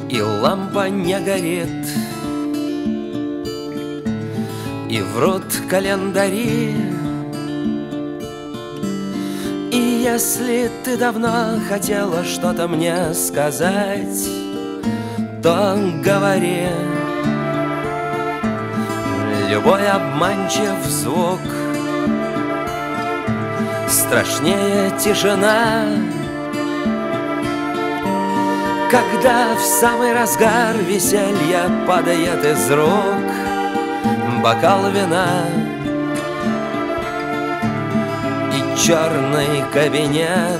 и лампа не горит, и врут календари. И если ты давно хотела что-то мне сказать, то говори. Любой обманчив звук страшнее тишина, когда в самый разгар веселья падает из рук бокал вина. И черный кабинет,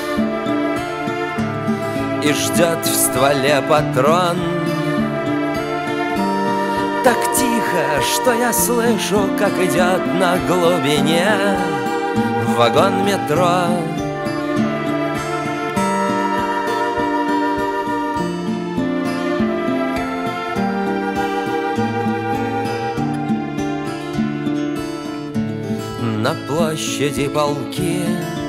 и ждет в стволе патрон. Так тихо, что я слышу, как идет на глубине вагон метро. На площади полки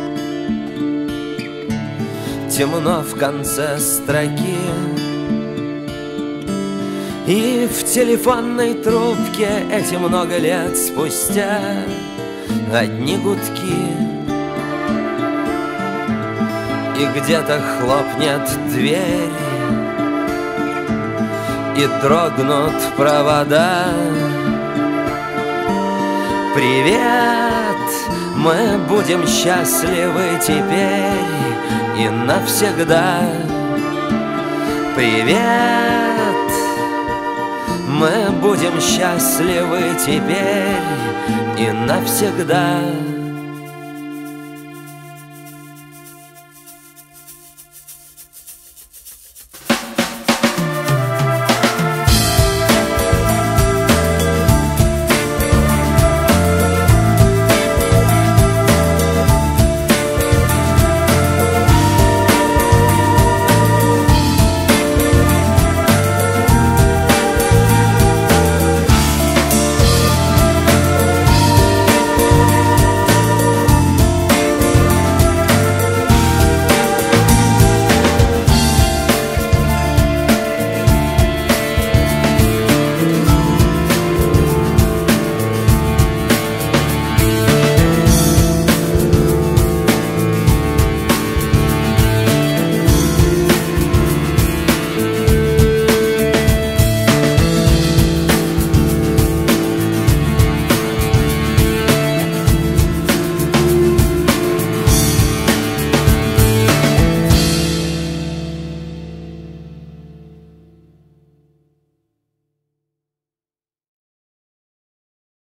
темно в конце строки, и в телефонной трубке эти много лет спустя одни гудки. И где-то хлопнет дверь, и дрогнут провода. Привет, мы будем счастливы теперь и навсегда. Привет, мы будем счастливы теперь и навсегда.